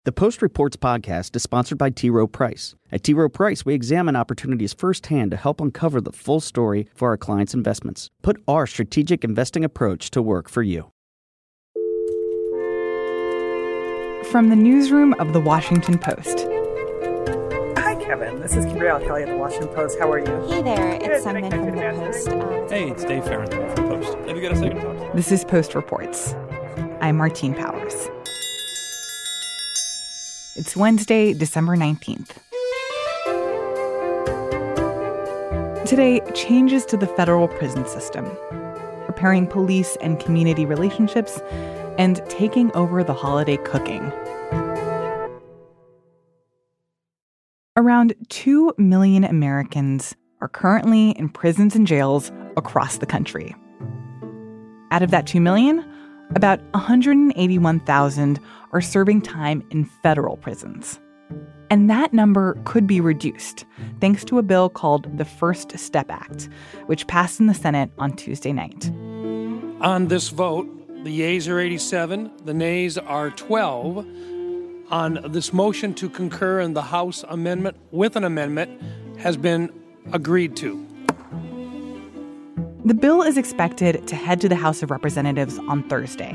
The Post Reports podcast is sponsored by T. Rowe Price. At T. Rowe Price, we examine opportunities firsthand to help uncover the full story for our clients' investments. Put our strategic investing approach to work for you. From the newsroom of The Washington Post. Hi, Kevin. This is Gabrielle Kelly at The Washington Post. How are you? Hey there, it's Sungmin from The Post. Hey, it's Dave Farrington from Post. Have you got a second to talk? This is Post Reports. I'm Martine Powers. It's Wednesday, December 19th. Today, changes to the federal prison system, repairing police and community relationships, and taking over the holiday cooking. Around 2 million Americans are currently in prisons and jails across the country. Out of that 2 million, about 181,000 are serving time in federal prisons. And that number could be reduced thanks to a bill called the First Step Act, which passed in the Senate on Tuesday night. On this vote, the yeas are 87, the nays are 12. On this motion to concur in the House amendment with an amendment has been agreed to. The bill is expected to head to the House of Representatives on Thursday.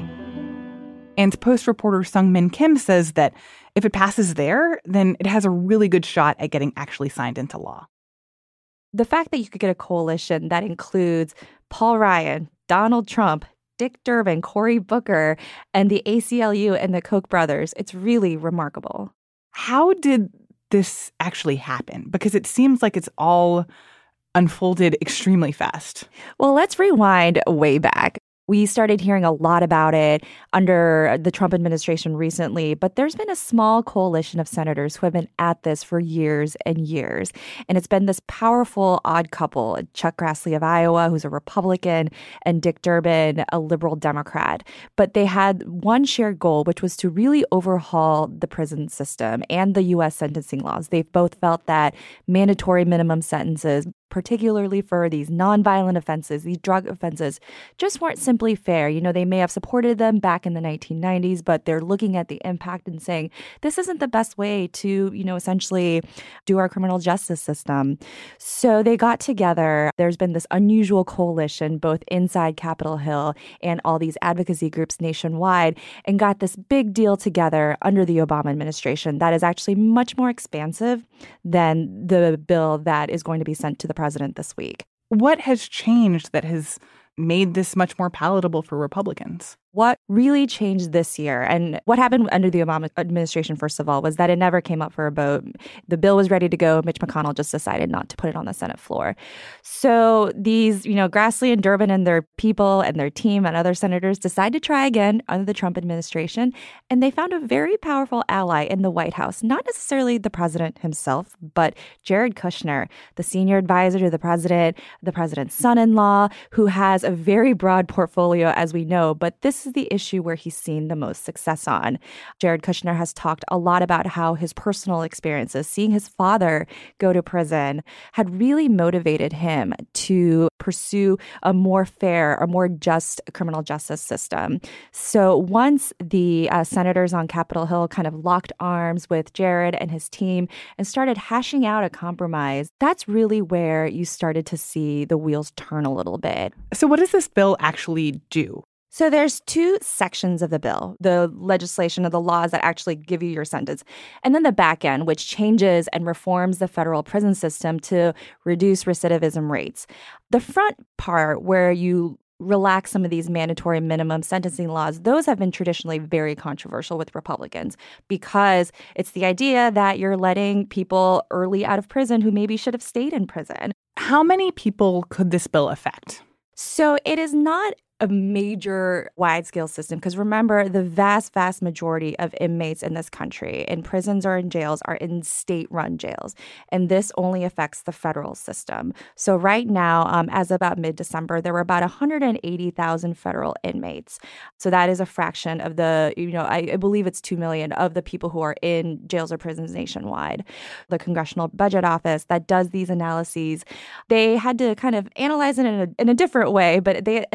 And Post reporter Sungmin Kim says that if it passes there, then it has a really good shot at getting actually signed into law. The fact that you could get a coalition that includes Paul Ryan, Donald Trump, Dick Durbin, Cory Booker, and the ACLU and the Koch brothers, it's really remarkable. How did this actually happen? Because it seems like it's all unfolded extremely fast. Well, let's rewind way back. We started hearing a lot about it under the Trump administration recently, but there's been a small coalition of senators who have been at this for years and years. And it's been this powerful odd couple, Chuck Grassley of Iowa, who's a Republican, and Dick Durbin, a liberal Democrat. But they had one shared goal, which was to really overhaul the prison system and the U.S. sentencing laws. They've both felt that mandatory minimum sentences, particularly for these nonviolent offenses, these drug offenses, just weren't simply fair. You know, they may have supported them back in the 1990s, but they're looking at the impact and saying, this isn't the best way to, essentially do our criminal justice system. So they got together. There's been this unusual coalition, both inside Capitol Hill and all these advocacy groups nationwide, and got this big deal together under the Obama administration that is actually much more expansive than the bill that is going to be sent to the president this week. What has changed that has made this much more palatable for Republicans? What really changed this year, and what happened under the Obama administration, first of all, was that it never came up for a vote. The bill was ready to go. Mitch McConnell just decided not to put it on the Senate floor. So these, Grassley and Durbin and their people and their team and other senators decided to try again under the Trump administration, and they found a very powerful ally in the White House, not necessarily the president himself, but Jared Kushner, the senior advisor to the president's son-in-law, who has a very broad portfolio, as we know, but this is the issue where he's seen the most success on. Jared Kushner has talked a lot about how his personal experiences, seeing his father go to prison, had really motivated him to pursue a more fair, a more just criminal justice system. So once the senators on Capitol Hill kind of locked arms with Jared and his team and started hashing out a compromise, that's really where you started to see the wheels turn a little bit. So what does this bill actually do? So there's two sections of the bill, the legislation of the laws that actually give you your sentence, and then the back end, which changes and reforms the federal prison system to reduce recidivism rates. The front part, where you relax some of these mandatory minimum sentencing laws, those have been traditionally very controversial with Republicans because it's the idea that you're letting people early out of prison who maybe should have stayed in prison. How many people could this bill affect? So it is not a major wide-scale system because remember, the vast majority of inmates in this country in prisons or in jails are in state-run jails, and this only affects the federal system. So right now, as about mid-December, there were about 180,000 federal inmates. So that is a fraction of the, I believe it's 2 million of the people who are in jails or prisons nationwide. The Congressional Budget Office that does these analyses, they had to kind of analyze it in a different way, but they essentially estimated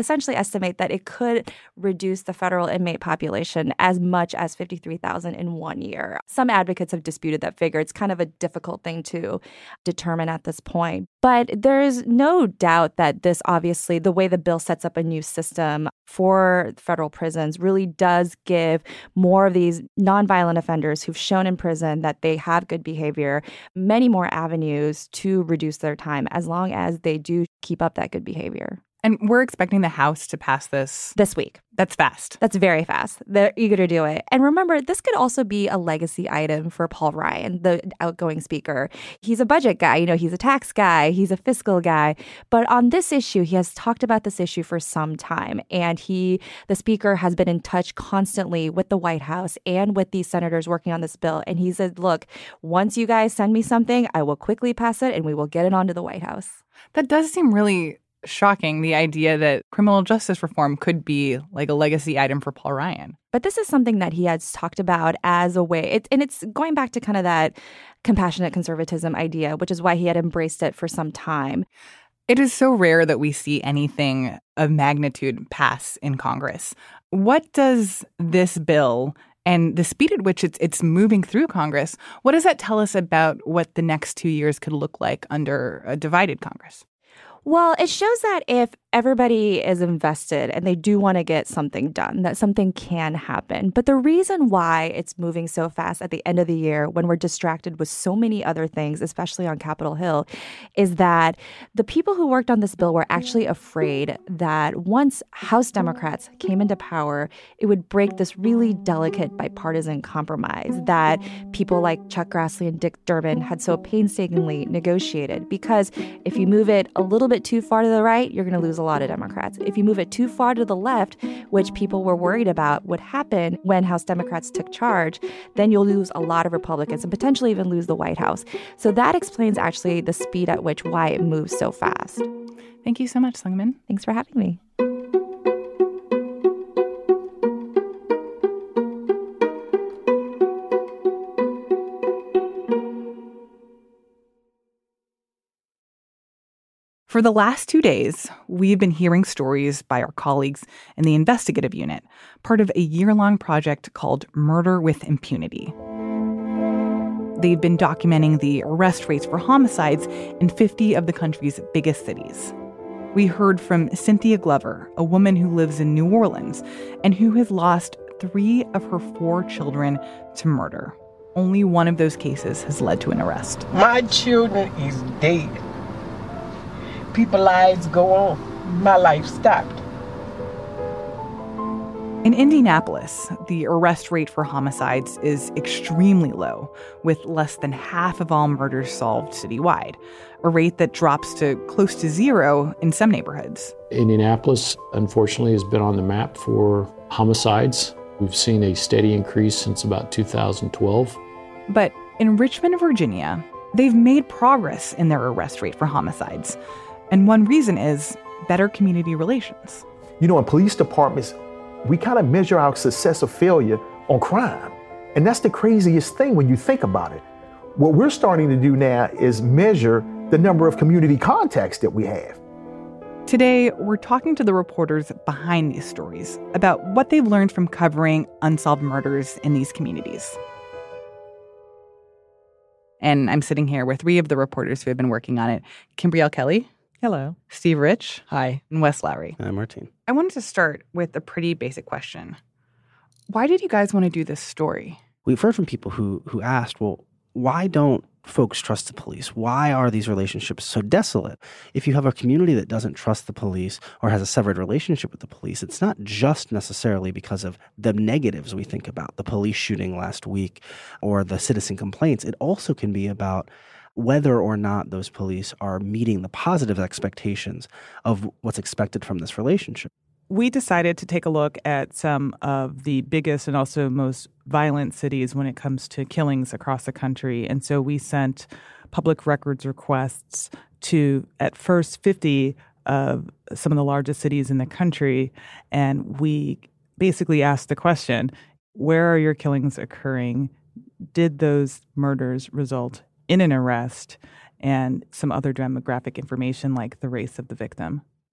estimate that it could reduce the federal inmate population as much as 53,000 in 1 year. Some advocates have disputed that figure. It's kind of a difficult thing to determine at this point. But there is no doubt that this, obviously, the way the bill sets up a new system for federal prisons really does give more of these nonviolent offenders who've shown in prison that they have good behavior many more avenues to reduce their time as long as they do keep up that good behavior. And we're expecting the House to pass this week. That's fast. That's very fast. They're eager to do it. And remember, this could also be a legacy item for Paul Ryan, the outgoing speaker. He's a budget guy. He's a tax guy. He's a fiscal guy. But on this issue, he has talked about this issue for some time. And the speaker has been in touch constantly with the White House and with these senators working on this bill. And he said, look, once you guys send me something, I will quickly pass it and we will get it onto the White House. That does seem really shocking, the idea that criminal justice reform could be like a legacy item for Paul Ryan. But this is something that he has talked about as a way, and it's going back to kind of that compassionate conservatism idea, which is why he had embraced it for some time. It is so rare that we see anything of magnitude pass in Congress. What does this bill and the speed at which it's moving through Congress, what does that tell us about what the next 2 years could look like under a divided Congress? Well, it shows that if everybody is invested and they do want to get something done, that something can happen. But the reason why it's moving so fast at the end of the year when we're distracted with so many other things, especially on Capitol Hill, is that the people who worked on this bill were actually afraid that once House Democrats came into power, it would break this really delicate bipartisan compromise that people like Chuck Grassley and Dick Durbin had so painstakingly negotiated. Because if you move it a little bit too far to the right, you're going to lose a lot of Democrats. If you move it too far to the left, which people were worried about would happen when House Democrats took charge, then you'll lose a lot of Republicans and potentially even lose the White House. So that explains actually the speed at which why it moves so fast. Thank you so much, Seung-min. Thanks for having me. For the last 2 days, we've been hearing stories by our colleagues in the investigative unit, part of a year-long project called Murder with Impunity. They've been documenting the arrest rates for homicides in 50 of the country's biggest cities. We heard from Cynthia Glover, a woman who lives in New Orleans and who has lost 3 of her 4 children to murder. Only one of those cases has led to an arrest. My children is dead. People's lives go on. My life stopped. In Indianapolis, the arrest rate for homicides is extremely low, with less than half of all murders solved citywide, a rate that drops to close to 0 in some neighborhoods. Indianapolis, unfortunately, has been on the map for homicides. We've seen a steady increase since about 2012. But in Richmond, Virginia, they've made progress in their arrest rate for homicides. And one reason is better community relations. In police departments, we kind of measure our success or failure on crime. And that's the craziest thing when you think about it. What we're starting to do now is measure the number of community contacts that we have. Today, we're talking to the reporters behind these stories about what they've learned from covering unsolved murders in these communities. And I'm sitting here with 3 of the reporters who have been working on it. Kimbrielle Kelly. Hello. Steve Rich. Hi. And Wes Lowry. Hi, Martine. I wanted to start with a pretty basic question. Why did you guys want to do this story? We've heard from people who asked, well, why don't folks trust the police? Why are these relationships so desolate? If you have a community that doesn't trust the police or has a severed relationship with the police, it's not just necessarily because of the negatives we think about, the police shooting last week or the citizen complaints. It also can be about whether or not those police are meeting the positive expectations of what's expected from this relationship. We decided to take a look at some of the biggest and also most violent cities when it comes to killings across the country. And so we sent public records requests to, at first, 50 of some of the largest cities in the country. And we basically asked the question, where are your killings occurring? Did those murders result in an arrest? And some other demographic information like the race of the victim.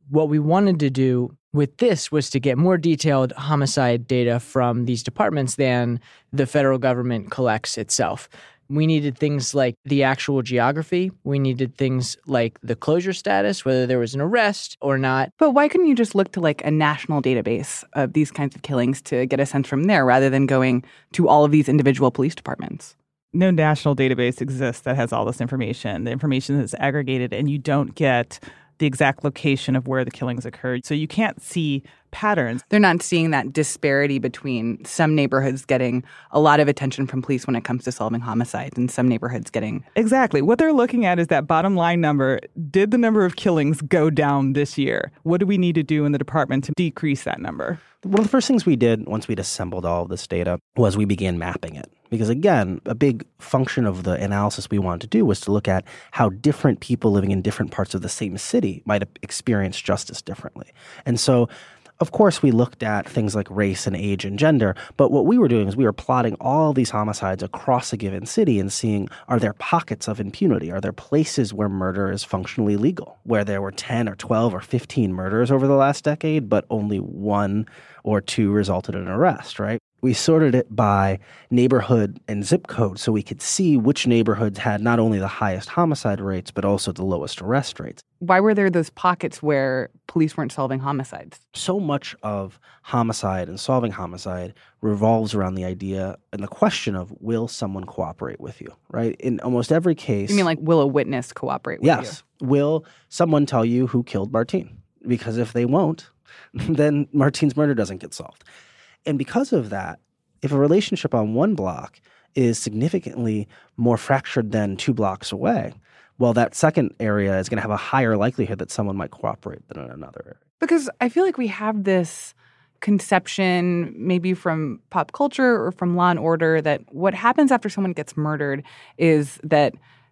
What we wanted to do with this was to get more detailed homicide data from these departments than the federal government collects itself. We needed things like the actual geography. We needed things like the closure status, whether there was an arrest or not. But why couldn't you just look to like a national database of these kinds of killings to get a sense from there rather than going to all of these individual police departments? No national database exists that has all this information. The information is aggregated, and you don't get the exact location of where the killings occurred. So you can't see patterns. They're not seeing that disparity between some neighborhoods getting a lot of attention from police when it comes to solving homicides and some neighborhoods getting... Exactly. What they're looking at is that bottom line number. Did the number of killings go down this year? What do we need to do in the department to decrease that number? One of the first things we did once we'd assembled all of this data was we began mapping it. Because again, a big function of the analysis we wanted to do was to look at how different people living in different parts of the same city might experience justice differently. And so, of course, we looked at things like race and age and gender, but what we were doing is we were plotting all these homicides across a given city and seeing, are there pockets of impunity? Are there places where murder is functionally legal, where there were 10 or 12 or 15 murders over the last decade, but only 1 or 2 resulted in an arrest, right? We sorted it by neighborhood and zip code so we could see which neighborhoods had not only the highest homicide rates, but also the lowest arrest rates. Why were there those pockets where police weren't solving homicides? So much of homicide and solving homicide revolves around the idea and the question of, will someone cooperate with you, right? In almost every case... You mean like, will a witness cooperate with you? Yes. Will someone tell you who killed Martine? Because if they won't, then Martine's murder doesn't get solved. And because of that, if a relationship on one block is significantly more fractured than 2 blocks away, well, that second area is going to have a higher likelihood that someone might cooperate than in another area. Because I feel like we have this conception, maybe from pop culture or from Law and Order, that what happens after someone gets murdered is that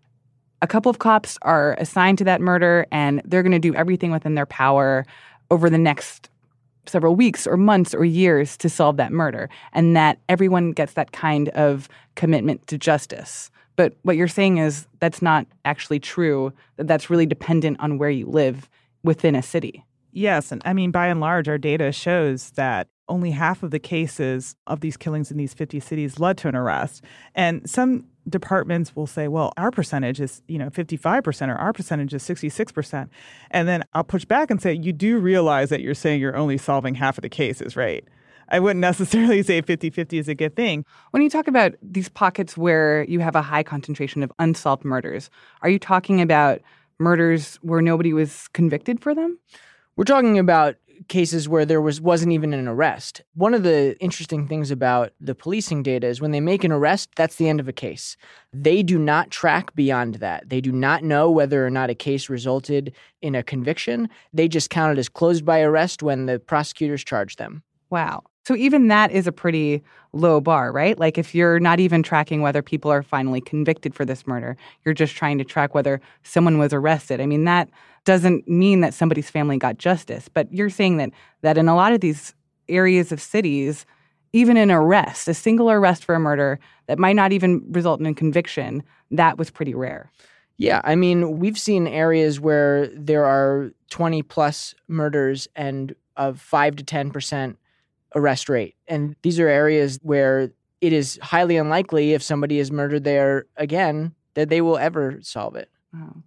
a couple of cops are assigned to that murder and they're going to do everything within their power over the next several weeks or months or years to solve that murder, and that everyone gets that kind of commitment to justice. But what you're saying is that's not actually true, that that's really dependent on where you live within a city. Yes, and I mean, by and large, our data shows that only half of the cases of these killings in these 50 cities led to an arrest. And some departments will say, well, our percentage is, 55% or our percentage is 66%. And then I'll push back and say, you do realize that you're saying you're only solving half of the cases, right? I wouldn't necessarily say 50-50 is a good thing. When you talk about these pockets where you have a high concentration of unsolved murders, are you talking about murders where nobody was convicted for them? We're talking about cases where there wasn't even an arrest. One of the interesting things about the policing data is when they make an arrest, that's the end of a case. They do not track beyond that. They do not know whether or not a case resulted in a conviction. They just count it as closed by arrest when the prosecutors charge them. Wow. So even that is a pretty low bar, right? Like if you're not even tracking whether people are finally convicted for this murder, you're just trying to track whether someone was arrested. I mean, that doesn't mean that somebody's family got justice. But you're saying that in a lot of these areas of cities, even an arrest, a single arrest for a murder that might not even result in a conviction, that was pretty rare. Yeah, I mean, we've seen areas where there are 20 plus murders and a 5 to 10% arrest rate. And these are areas where it is highly unlikely if somebody is murdered there again that they will ever solve it. Wow.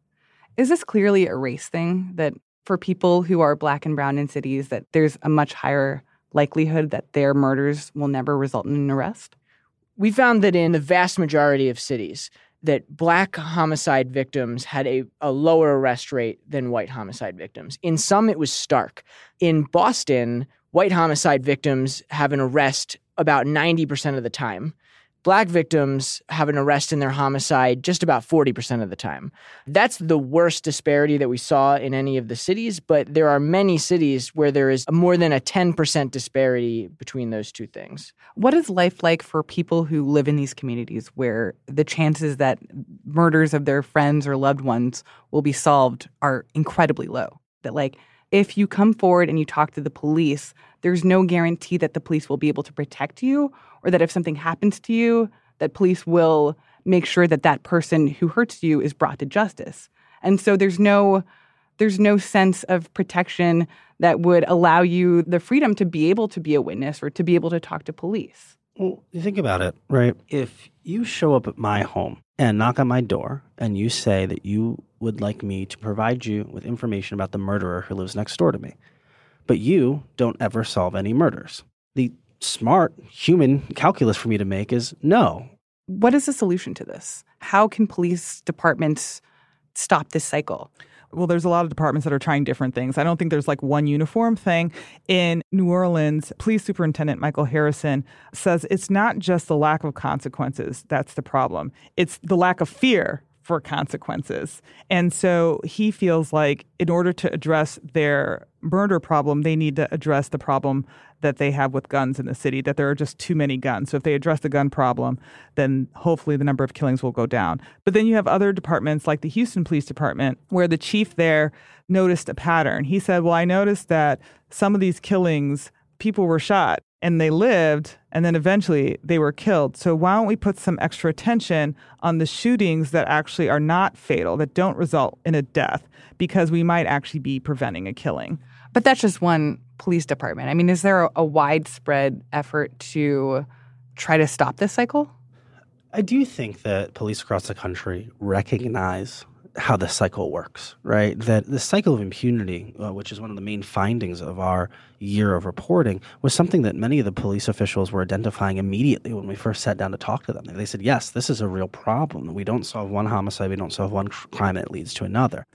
Is this clearly a race thing, that for people who are Black and brown in cities, that there's a much higher likelihood that their murders will never result in an arrest? We found that in the vast majority of cities, that Black homicide victims had a lower arrest rate than white homicide victims. In some, it was stark. In Boston, white homicide victims have an arrest about 90% of the time. Black victims have an arrest in their homicide just about 40% of the time. That's the worst disparity that we saw in any of the cities, but there are many cities where there is more than a 10% disparity between those two things. What is life like for people who live in these communities where the chances that murders of their friends or loved ones will be solved are incredibly low? That, like, if you come forward and you talk to the police, there's no guarantee that the police will be able to protect you, or that if something happens to you, that police will make sure that that person who hurts you is brought to justice. And so there's no There's no sense of protection that would allow you the freedom to be able to be a witness or to be able to talk to police. Well, you think about it, right? If you show up at my home and knock on my door and you say that you would like me to provide you with information about the murderer who lives next door to me, but you don't ever solve any murders, the smart human calculus for me to make is no. What is the solution to this? How can police departments stop this cycle? Well, there's a lot of departments that are trying different things. I don't think there's like one uniform thing. In New Orleans, Police Superintendent Michael Harrison says it's not just the lack of consequences that's the problem. It's the lack of fear for consequences. And so he feels like in order to address their murder problem, they need to address the problem that they have with guns in the city, that there are just too many guns. So if they address the gun problem, then hopefully the number of killings will go down. But then you have other departments like the Houston Police Department, where the chief there noticed a pattern. He said, well, I noticed that some of these killings, people were shot and they lived, and then eventually they were killed. So why don't we put some extra attention on the shootings that actually are not fatal, that don't result in a death, because we might actually be preventing a killing. But that's just one police department. I mean, is there a widespread effort to try to stop this cycle? I do think that police across the country recognize how the cycle works, right? That the cycle of impunity, which is one of the main findings of our year of reporting, was something that many of the police officials were identifying immediately when we first sat down to talk to them. They said, yes, this is a real problem. We don't solve one homicide, we don't solve one crime, and it leads to another.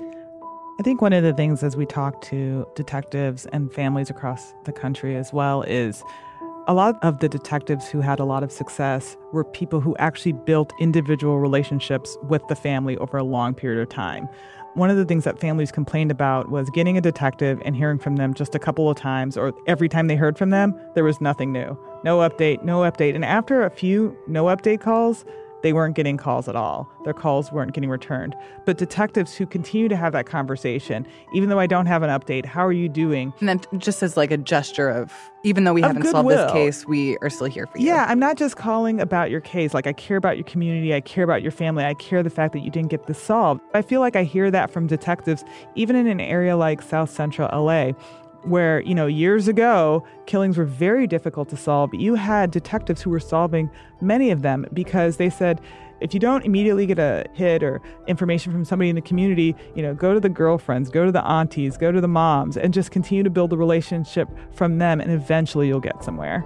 I think one of the things as we talk to detectives and families across the country as well is a lot of the detectives who had a lot of success were people who actually built individual relationships with the family over a long period of time. One of the things that families complained about was getting a detective and hearing from them just a couple of times, or every time they heard from them, there was nothing new. No update, no update. And after a few no update calls, they weren't getting calls at all. Their calls weren't getting returned. But detectives who continue to have that conversation, even though I don't have an update, how are you doing? And then just as like a gesture of, even though we haven't solved this case, we are still here for you. Yeah, I'm not just calling about your case. Like, I care about your community. I care about your family. I care the fact that you didn't get this solved. I feel like I hear that from detectives, even in an area like South Central LA, where, you know, years ago, killings were very difficult to solve. You had detectives who were solving many of them because they said, if you don't immediately get a hit or information from somebody in the community, you know, go to the girlfriends, go to the aunties, go to the moms, and just continue to build a relationship from them, and eventually you'll get somewhere.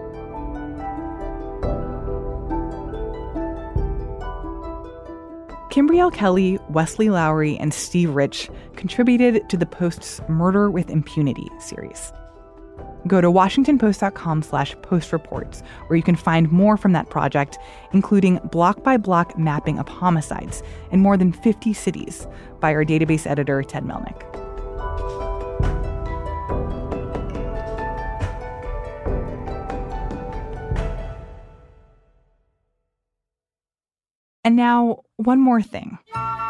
Kimbrielle Kelly, Wesley Lowery, and Steve Rich contributed to the Post's Murder with Impunity series. Go to WashingtonPost.com/postreports, where you can find more from that project, including block-by-block mapping of homicides in more than 50 cities by our database editor, Ted Melnick. And now, one more thing.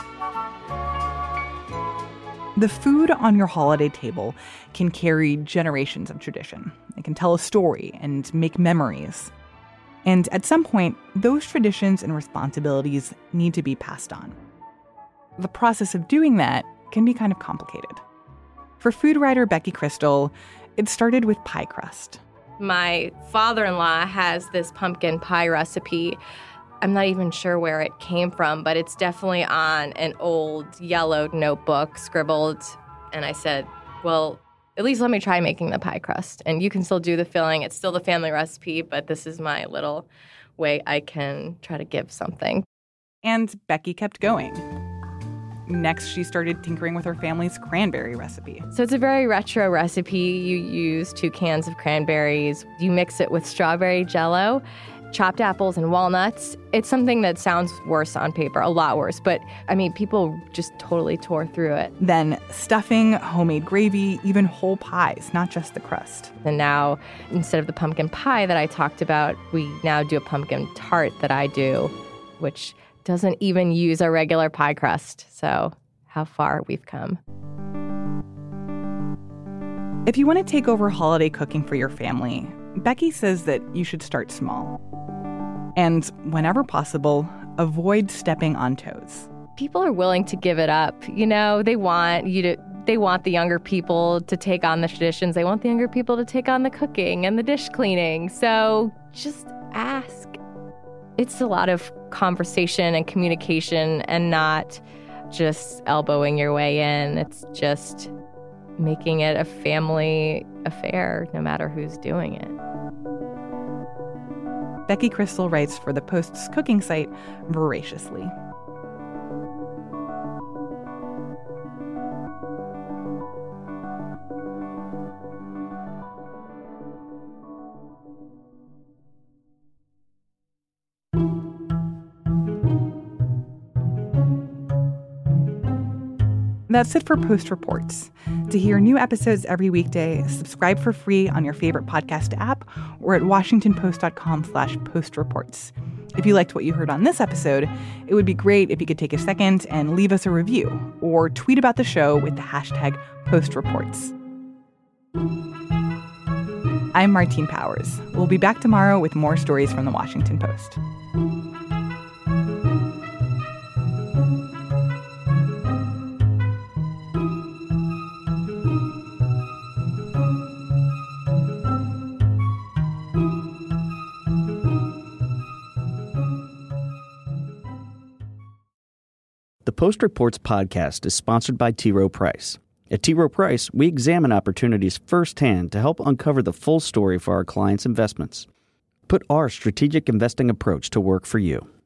The food on your holiday table can carry generations of tradition. It can tell a story and make memories. And at some point, those traditions and responsibilities need to be passed on. The process of doing that can be kind of complicated. For food writer Becky Crystal, it started with pie crust. My father-in-law has this pumpkin pie recipe. I'm not even sure where it came from, but it's definitely on an old yellowed notebook, scribbled. And I said, well, at least let me try making the pie crust. And you can still do the filling. It's still the family recipe, but this is my little way I can try to give something. And Becky kept going. Next, she started tinkering with her family's cranberry recipe. So it's a very retro recipe. You use 2 cans of cranberries. You mix it with strawberry Jell-O, chopped apples and walnuts. It's something that sounds worse on paper, a lot worse. But, I mean, people just totally tore through it. Then stuffing, homemade gravy, even whole pies, not just the crust. And now, instead of the pumpkin pie that I talked about, we now do a pumpkin tart that I do, which doesn't even use a regular pie crust. So how far we've come. If you want to take over holiday cooking for your family, Becky says that you should start small. And whenever possible, avoid stepping on toes. People are willing to give it up. You know, they want you to They want the younger people to take on the traditions. They want the younger people to take on the cooking and the dish cleaning. So just ask. It's a lot of conversation and communication and not just elbowing your way in. It's just making it a family affair, no matter who's doing it. Becky Crystal writes for the Post's cooking site, Voraciously. That's it for Post Reports. To hear new episodes every weekday, subscribe for free on your favorite podcast app or at washingtonpost.com/postreports. If you liked what you heard on this episode, it would be great if you could take a second and leave us a review or tweet about the show with the hashtag #PostReports. I'm Martine Powers. We'll be back tomorrow with more stories from the Washington Post. The Post Reports podcast is sponsored by T. Rowe Price. At T. Rowe Price, we examine opportunities firsthand to help uncover the full story for our clients' investments. Put our strategic investing approach to work for you.